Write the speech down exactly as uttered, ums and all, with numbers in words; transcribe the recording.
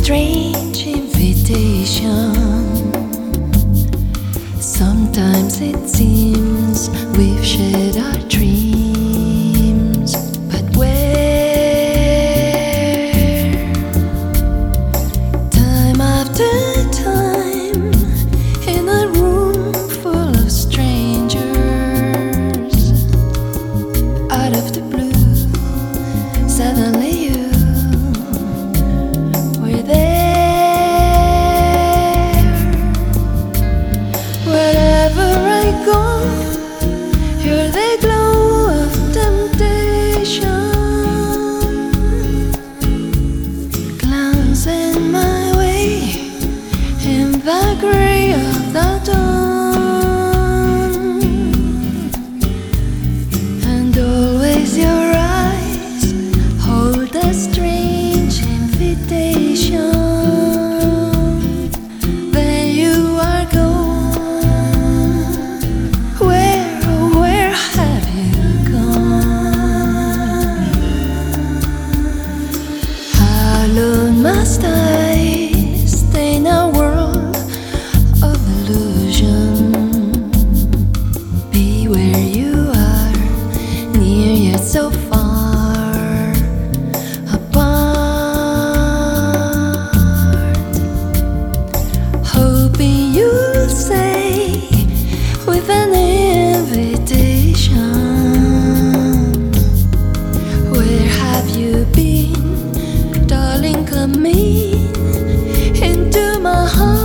strange invitation. Sometimes it seems we've shared our dreams, but where? Time after time, in a room full of strangers, out of the blue, suddenly you were there. Wherever I go, you're the glow of temptation, glancing my way in the gray of the dawn, and always your eyes hold a strange invitation. Then you are gone. Where, oh, where have you gone? How long must I stay in a world of illusion? Be where you are, near yet so far apart, hoping you'll say with an invitation, where have you been, darling? Come in into my heart.